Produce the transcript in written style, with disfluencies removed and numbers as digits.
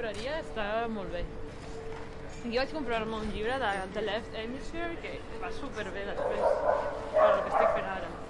llibreria està molt bé. Jo vaig comprar-me un llibre de The Left Hemisphere que va superbé després, per el que estic fent ara.